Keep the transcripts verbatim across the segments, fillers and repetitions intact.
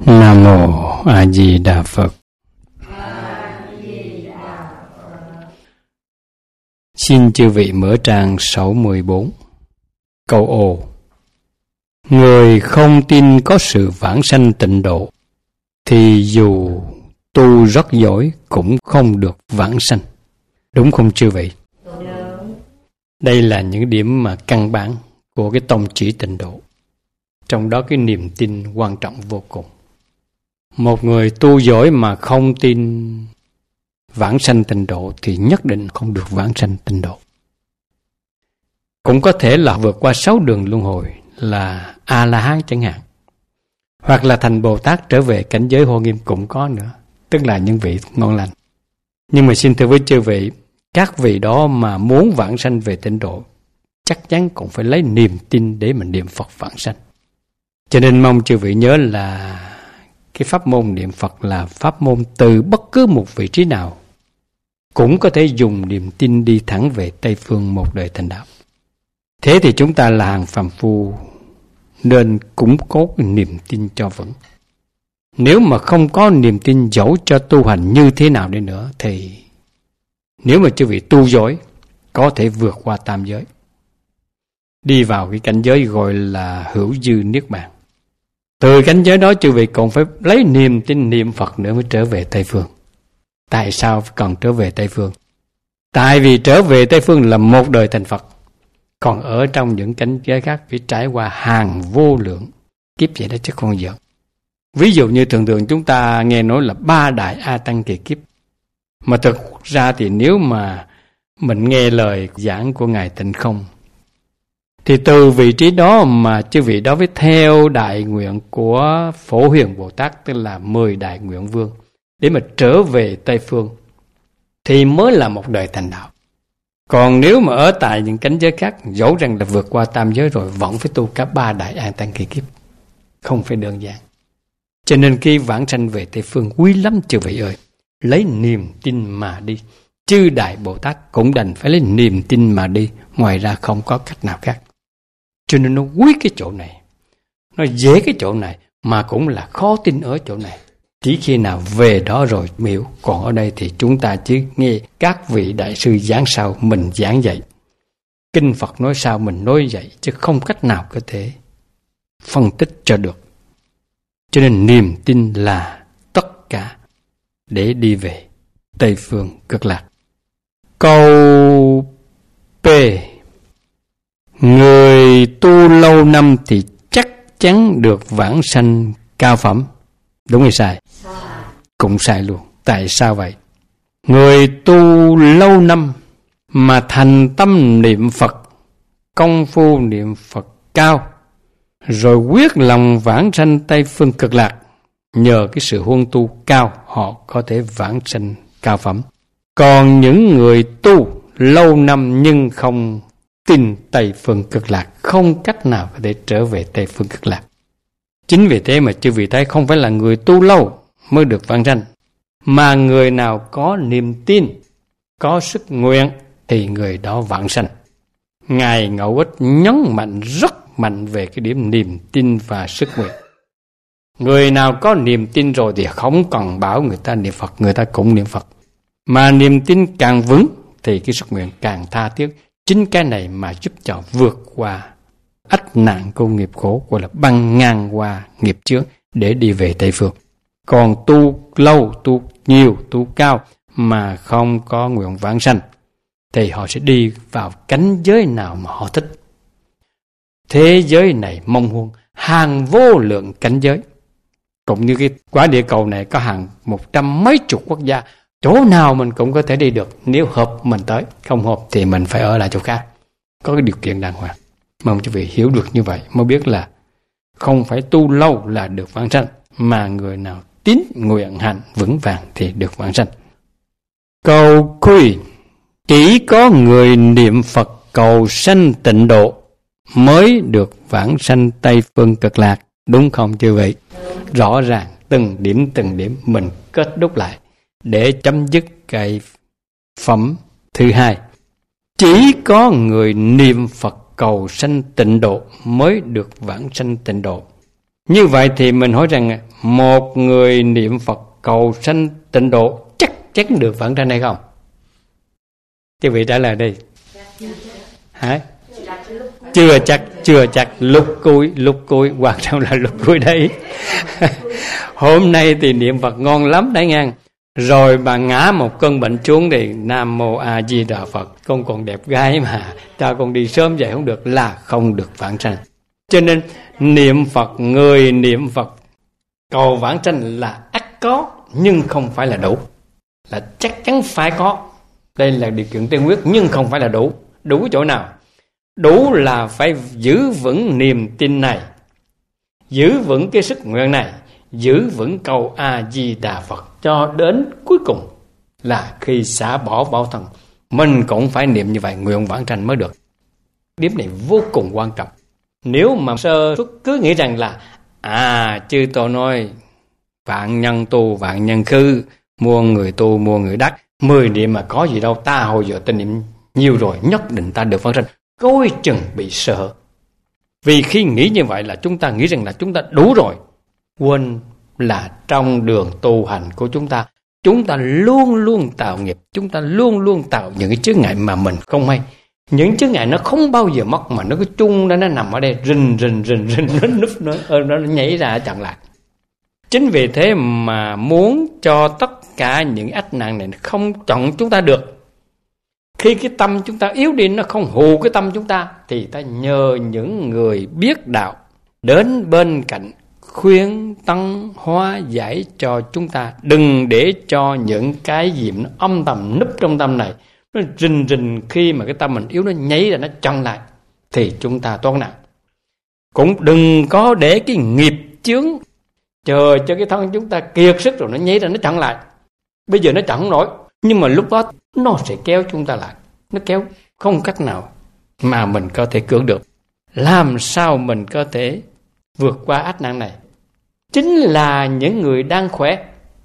Nam Mô A Di Đà Phật. Xin chư vị mở trang sáu mươi bốn. Câu ô: người không tin có sự vãng sanh tịnh độ thì dù tu rất giỏi cũng không được vãng sanh. Đúng không chư vị? Đúng. Đây là những điểm mà căn bản của cái tông chỉ tịnh độ. Trong đó cái niềm tin quan trọng vô cùng. Một người tu giỏi mà không tin vãng sanh tịnh độ thì nhất định không được vãng sanh tịnh độ. Cũng có thể là vượt qua sáu đường luân hồi, là A-la-hán chẳng hạn, hoặc là thành Bồ Tát trở về cảnh giới Hoa Nghiêm cũng có nữa, tức là những vị ngon lành. Nhưng mà xin thưa với chư vị, các vị đó mà muốn vãng sanh về tịnh độ chắc chắn cũng phải lấy niềm tin để mà niệm Phật vãng sanh. Cho nên mong chư vị nhớ là cái pháp môn niệm Phật là pháp môn từ bất cứ một vị trí nào cũng có thể dùng niềm tin đi thẳng về Tây Phương một đời thành đạo. Thế thì chúng ta là hàng phàm phu nên củng cố niềm tin cho vững. Nếu mà không có niềm tin dẫu cho tu hành như thế nào đi nữa thì nếu mà chư vị tu giỏi có thể vượt qua tam giới, đi vào cái cảnh giới gọi là hữu dư niết bàn. Từ cảnh giới đó chư vị còn phải lấy niềm tin niệm Phật nữa mới trở về Tây Phương. Tại sao còn trở về Tây Phương? Tại vì trở về Tây Phương là một đời thành Phật. Còn ở trong những cảnh giới khác phải trải qua hàng vô lượng kiếp vậy đó chứ không giỡn. Ví dụ như thường thường chúng ta nghe nói là ba đại A Tăng kỳ kiếp. Mà thực ra thì nếu mà mình nghe lời giảng của Ngài Tịnh Không thì từ vị trí đó mà chư vị đó phải theo đại nguyện của Phổ Hiền Bồ Tát, tức là mười đại nguyện vương, để mà trở về Tây Phương thì mới là một đời thành đạo. Còn nếu mà ở tại những cảnh giới khác, dẫu rằng là vượt qua tam giới rồi vẫn phải tu cả ba đại an tăng kỳ kiếp, không phải đơn giản. Cho nên khi vãng sanh về Tây Phương quý lắm chư vị ơi, lấy niềm tin mà đi. Chư đại Bồ Tát cũng đành phải lấy niềm tin mà đi, ngoài ra không có cách nào khác. Cho nên nó quý cái chỗ này, nó dễ cái chỗ này, mà cũng là khó tin ở chỗ này. Chỉ khi nào về đó rồi miểu. Còn ở đây thì chúng ta chỉ nghe các vị đại sư giảng sao mình giảng dạy, kinh Phật nói sao mình nói dạy, chứ không cách nào có thể phân tích cho được. Cho nên niềm tin là tất cả để đi về Tây Phương Cực Lạc. Câu P: người tu lâu năm thì chắc chắn được vãng sanh cao phẩm. Đúng hay sai? Sai. Cũng sai luôn. Tại sao vậy? Người tu lâu năm mà thành tâm niệm Phật, công phu niệm Phật cao, rồi quyết lòng vãng sanh Tây Phương Cực Lạc, nhờ cái sự huân tu cao họ có thể vãng sanh cao phẩm. Còn những người tu lâu năm nhưng không tin Tây Phương Cực Lạc, không cách nào có thể trở về Tây Phương Cực Lạc. Chính vì thế mà chư vị thấy không phải là người tu lâu mới được vãng sanh, mà người nào có niềm tin, có sức nguyện thì người đó vãng sanh. Ngài Ngẫu Ích nhấn mạnh rất mạnh về cái điểm niềm tin và sức nguyện. Người nào có niềm tin rồi thì không cần bảo người ta niệm Phật, người ta cũng niệm Phật. Mà niềm tin càng vững thì cái sức nguyện càng tha thiết. Chính cái này mà giúp cho vượt qua ách nạn của nghiệp khổ, gọi là băng ngang qua nghiệp chướng để đi về Tây Phương. Còn tu lâu, tu nhiều, tu cao mà không có nguyện vãng sanh thì họ sẽ đi vào cảnh giới nào mà họ thích. Thế giới này mong huân hàng vô lượng cảnh giới, cũng như cái quả địa cầu này có hàng một trăm mấy chục quốc gia, chỗ nào mình cũng có thể đi được. Nếu hợp mình tới, không hợp thì mình phải ở lại chỗ khác, có cái điều kiện đàng hoàng. Mong quý vị hiểu được như vậy mới biết là không phải tu lâu là được vãng sanh, mà người nào tín nguyện hành vững vàng thì được vãng sanh. Câu Quy: chỉ có người niệm Phật cầu sanh tịnh độ mới được vãng sanh Tây Phương Cực Lạc. Đúng không chư vị? Rõ ràng từng điểm từng điểm mình kết đúc lại để chấm dứt cái phẩm thứ hai. Chỉ có người niệm Phật cầu sanh tịnh độ mới được vãng sanh tịnh độ. Như vậy thì mình hỏi rằng một người niệm Phật cầu sanh tịnh độ chắc chắn được vãng sanh hay không? Quý vị trả lời đi. Hả? Chưa chắc, chưa chắc. Lúc cuối, lúc cuối, quan trọng là lúc cuối đấy. Hôm nay thì niệm Phật ngon lắm đấy ngang. Rồi bà ngã một cơn bệnh xuống thì Nam Mô A Di Đà Phật, con còn đẹp gái mà, cho con đi sớm vậy không được, là không được vãng sanh. Cho nên niệm Phật, người niệm Phật cầu vãng sanh là ắt có, nhưng không phải là đủ. Là chắc chắn phải có. Đây là điều kiện tiên quyết, nhưng không phải là đủ. Đủ chỗ nào? Đủ là phải giữ vững niềm tin này, giữ vững cái sức nguyện này, giữ vững câu A Di Đà Phật cho đến cuối cùng, là khi xả bỏ bảo thân mình cũng phải niệm như vậy, nguyện vãng sanh mới được. Điểm này vô cùng quan trọng. Nếu mà sơ xuất cứ nghĩ rằng là à chư Tổ nói vạn nhân tu vạn nhân khư, muôn người tu muôn người đắc, mười niệm mà có gì đâu, ta hồi giờ ta niệm nhiều rồi, nhất định ta được vãng sanh, coi chừng bị sợ. Vì khi nghĩ như vậy là chúng ta nghĩ rằng là chúng ta đủ rồi, quên là trong đường tu hành của chúng ta, chúng ta luôn luôn tạo nghiệp, chúng ta luôn luôn tạo những cái chướng ngại mà mình không hay. Những chướng ngại nó không bao giờ mất, mà nó cứ chung ra, nó nằm ở đây rình rình rình rình, nó núp nó, nó nhảy ra chặn lại. Chính vì thế mà muốn cho tất cả những ách nạn này không chọn chúng ta được, khi cái tâm chúng ta yếu đi, nó không hù cái tâm chúng ta, thì ta nhờ những người biết đạo đến bên cạnh khuyên tăng hóa giải cho chúng ta. Đừng để cho những cái gì nó âm thầm núp trong tâm này, nó rình rình, khi mà cái tâm mình yếu nó nhảy ra, nó chặn lại thì chúng ta toán nạn. Cũng đừng có để cái nghiệp chướng chờ cho cái thân chúng ta kiệt sức rồi nó nhảy ra, nó chặn lại. Bây giờ nó chặn không nổi, nhưng mà lúc đó nó sẽ kéo chúng ta lại. Nó kéo không cách nào mà mình có thể cưỡng được. Làm sao mình có thể vượt qua ách nạn này? Chính là những người đang khỏe,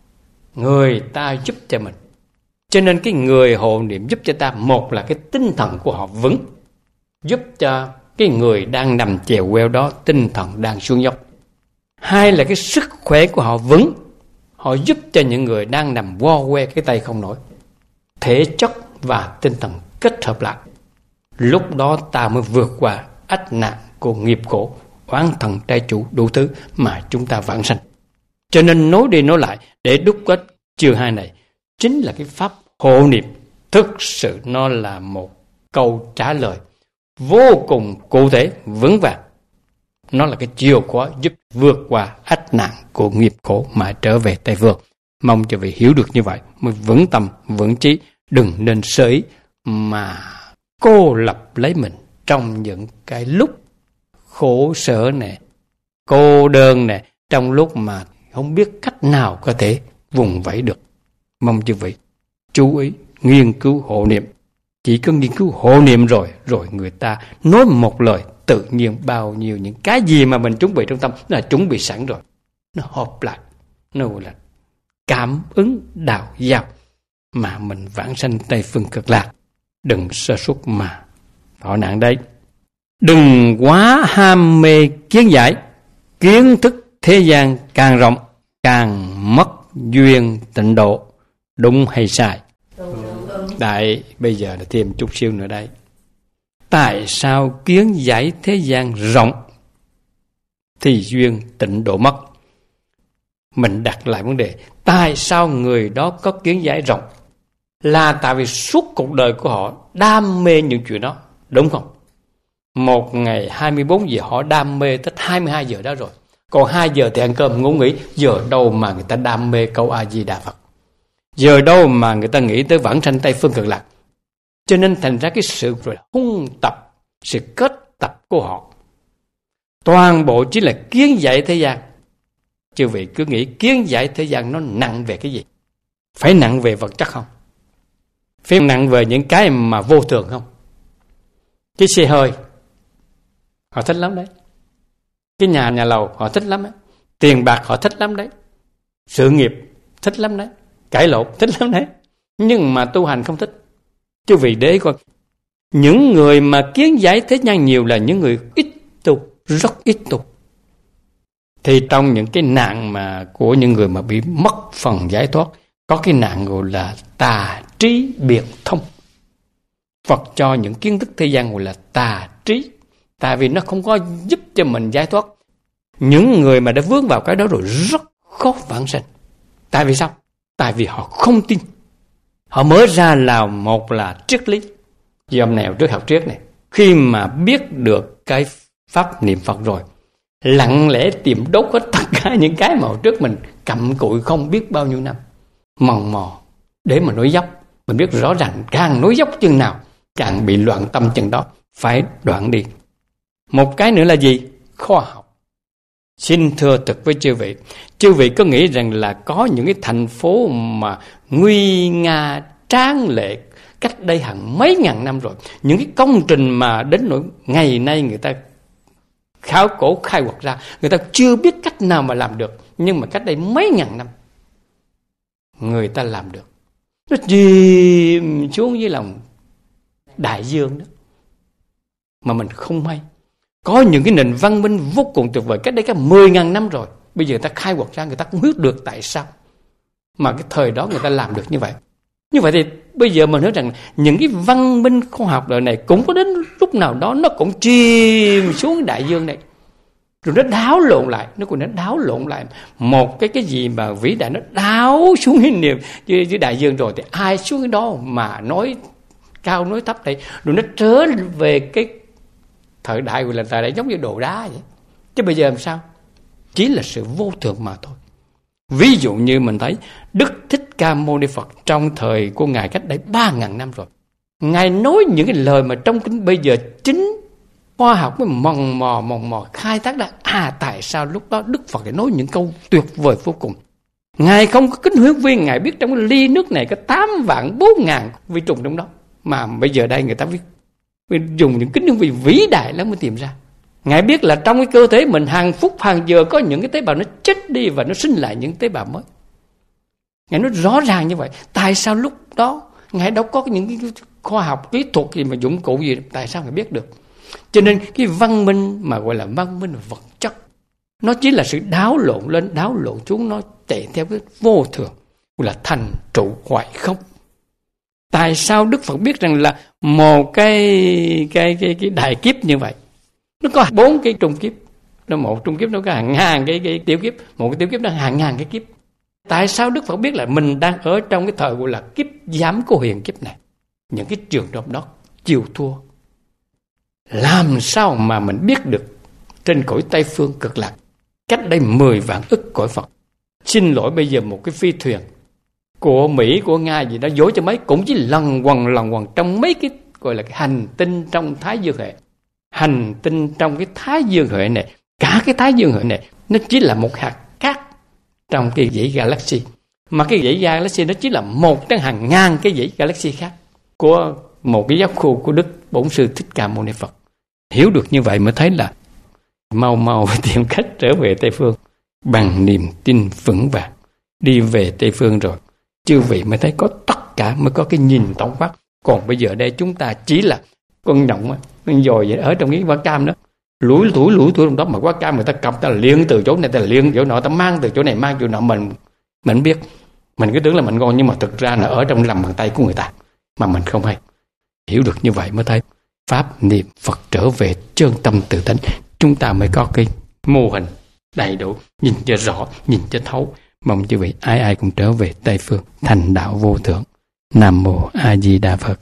người ta giúp cho mình. Cho nên cái người hộ niệm giúp cho ta, một là cái tinh thần của họ vững, giúp cho cái người đang nằm chèo queo đó tinh thần đang xuống dốc. Hai là cái sức khỏe của họ vững, họ giúp cho những người đang nằm vo que cái tay không nổi. Thể chất và tinh thần kết hợp lại, lúc đó ta mới vượt qua ách nạn của nghiệp khổ, oán thần trai chủ đủ thứ mà chúng ta vãng sanh. Cho nên nói đi nói lại để đúc kết chương hai này, chính là cái pháp hộ niệm. Thực sự nó là một câu trả lời vô cùng cụ thể, vững vàng. Nó là cái chìa khóa giúp vượt qua ách nạn của nghiệp khổ mà trở về Tây Phương. Mong cho vị hiểu được như vậy mới vững tâm, vững trí. Đừng nên sơ ý mà cô lập lấy mình trong những cái lúc khổ sở nè, cô đơn nè, trong lúc mà không biết cách nào có thể vùng vẫy được. Mong chư vị chú ý nghiên cứu hộ niệm. Chỉ có nghiên cứu hộ niệm rồi, rồi người ta nói một lời, tự nhiên bao nhiêu những cái gì mà mình chuẩn bị trong tâm là chuẩn bị sẵn rồi. Nó hợp lại, nó gọi là cảm ứng đạo giao mà mình vãng sanh Tây Phương Cực Lạc. Đừng sơ suất mà thọ nạn đấy. Đừng quá ham mê kiến giải, kiến thức thế gian càng rộng càng mất duyên tịnh độ. Đúng hay sai? Đại bây giờ là thêm chút xíu nữa đây. Tại sao kiến giải thế gian rộng thì duyên tịnh độ mất? Mình đặt lại vấn đề, tại sao người đó có kiến giải rộng? Là tại vì suốt cuộc đời của họ đam mê những chuyện đó, đúng không? Một ngày hai mươi bốn giờ họ đam mê tới hai mươi hai giờ đó rồi. Còn hai giờ thì ăn cơm ngủ nghỉ. Giờ đâu mà người ta đam mê câu A Di Đà Phật? Giờ đâu mà người ta nghĩ tới vãng sanh Tây Phương Cực Lạc? Cho nên thành ra cái sự rồi hung tập, sự kết tập của họ toàn bộ chỉ là kiến giải thế gian. Chư vị cứ nghĩ kiến giải thế gian nó nặng về cái gì? Phải nặng về vật chất không? Phải nặng về những cái mà vô thường không? Cái xe hơi họ thích lắm đấy. Cái nhà nhà lầu họ thích lắm đấy. Tiền bạc họ thích lắm đấy. Sự nghiệp thích lắm đấy. Cãi lộn thích lắm đấy. Nhưng mà tu hành không thích. Chứ vì để coi, những người mà kiến giải thế gian nhiều là những người ít tu, rất ít tu. Thì trong những cái nạn mà của những người mà bị mất phần giải thoát, có cái nạn gọi là tà trí biệt thông. Phật cho những kiến thức thế gian gọi là tà trí, tại vì nó không có giúp cho mình giải thoát. Những người mà đã vướng vào cái đó rồi rất khó vãng sanh. Tại vì sao? Tại vì họ không tin. Họ mới ra là một là triết lý. Vì hôm nào trước học triết này, khi mà biết được cái pháp niệm Phật rồi, lặng lẽ tìm đốt hết tất cả những cái mà trước mình cặm cụi không biết bao nhiêu năm, mòn mò để mà nối dốc. Mình biết rõ ràng càng nối dốc chừng nào càng bị loạn tâm chừng đó, phải đoạn đi. Một cái nữa là gì? Khoa học. Xin thưa thật với chư vị, chư vị có nghĩ rằng là có những cái thành phố mà nguy nga tráng lệ cách đây hàng mấy ngàn năm rồi, những cái công trình mà đến nỗi ngày nay người ta khảo cổ khai quật ra, người ta chưa biết cách nào mà làm được, nhưng mà cách đây mấy ngàn năm người ta làm được. Nó chìm xuống dưới lòng đại dương đó mà mình không hay. Có những cái nền văn minh vô cùng tuyệt vời cách đây cả mười ngàn năm rồi, bây giờ người ta khai quật ra, người ta không biết được tại sao mà cái thời đó người ta làm được như vậy. Như vậy thì bây giờ mình nói rằng những cái văn minh khoa học đời này cũng có đến lúc nào đó nó cũng chìm xuống đại dương này, rồi nó đảo lộn lại, nó còn nó đảo lộn lại một cái cái gì mà vĩ đại, nó đảo xuống cái niềm dưới, dưới đại dương rồi thì ai xuống cái đó mà nói cao nói thấp đây, rồi nó trở về cái thời đại gọi là thời đại giống như đồ đá vậy. Chứ bây giờ làm sao? Chỉ là sự vô thường mà thôi. Ví dụ như mình thấy Đức Thích Ca Mâu Ni Phật trong thời của Ngài cách đây ba ngàn năm rồi, Ngài nói những cái lời mà trong kinh bây giờ chính khoa học mới mòn mò mòn mò khai thác ra. À, tại sao lúc đó Đức Phật lại nói những câu tuyệt vời vô cùng? Ngài không có kính huyết viên, Ngài biết trong cái ly nước này có tám vạn bốn ngàn vi trùng trong đó, mà bây giờ đây người ta viết dùng những kính huyết viên vĩ đại lắm mới tìm ra. Ngài biết là trong cái cơ thể mình hàng phút hàng giờ có những cái tế bào nó chết đi và nó sinh lại những tế bào mới. Ngài nói rõ ràng như vậy. Tại sao lúc đó Ngài đâu có những cái khoa học kỹ thuật gì mà dụng cụ gì, tại sao Ngài biết được? Cho nên cái văn minh mà gọi là văn minh vật chất, nó chỉ là sự đảo lộn lên đảo lộn xuống, nó chạy theo cái vô thường, gọi là thành trụ hoại không. Tại sao Đức Phật biết rằng là một cái cái cái cái đại kiếp như vậy nó có bốn cái trung kiếp, nó một trung kiếp nó có hàng ngàn cái cái tiểu kiếp, một cái tiểu kiếp nó hàng ngàn cái kiếp. Tại sao Đức Phật biết là mình đang ở trong cái thời gọi là kiếp giám của huyền kiếp này? Những cái trường hợp đó chịu thua, làm sao mà mình biết được trên cõi Tây Phương Cực Lạc cách đây mười vạn ức cõi Phật? Xin lỗi, bây giờ một cái phi thuyền của Mỹ, của Nga gì đó dối cho mấy cũng chỉ lần quần lần quần trong mấy cái gọi là cái hành tinh trong Thái Dương hệ. Hành tinh trong cái Thái Dương hệ này, cả cái Thái Dương hệ này nó chỉ là một hạt cát trong cái dãy galaxy, mà cái dãy galaxy nó chỉ là một trong hàng ngàn cái dãy galaxy khác của một cái giáp khu của Đức Bổn Sư Thích Ca Mâu Ni Phật. Hiểu được như vậy mới thấy là mau mau tìm cách trở về Tây Phương bằng niềm tin vững vàng. Đi về Tây Phương rồi chư vị mới thấy có tất cả, mới có cái nhìn tổng quát. Còn bây giờ đây chúng ta chỉ là con nhộng con dồi ở trong cái quả cam đó, lủi lủi lủi trong đó, mà quả cam người ta cầm ta liêng từ chỗ này ta liêng chỗ nọ, ta mang từ chỗ này mang chỗ nọ, mình mình biết, mình cứ tưởng là mình ngon, nhưng mà thực ra là ở trong lòng bàn tay của người ta mà mình không hay. Hiểu được như vậy mới thấy pháp niệm Phật trở về chân tâm tự tánh, chúng ta mới có cái mô hình đầy đủ, nhìn cho rõ, nhìn cho thấu. Mong chư vị ai ai cũng trở về Tây Phương thành đạo vô thượng. Nam mô A Di Đà Phật.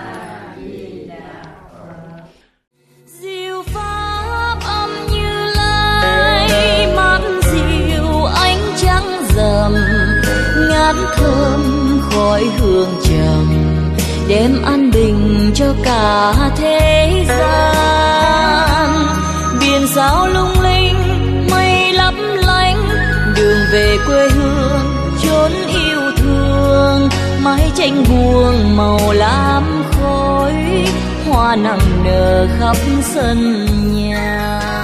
Diệu pháp âm Như Lai, mát dịu ánh trăng rằm, ngát thơm khói hương trầm, đem an bình cho cả thế gian. Biển sao lung linh, mây lấp lánh, đường về quê hương chốn yêu thương. Mái tranh buông màu lam khói, hoa nặng nở khắp sân nhà.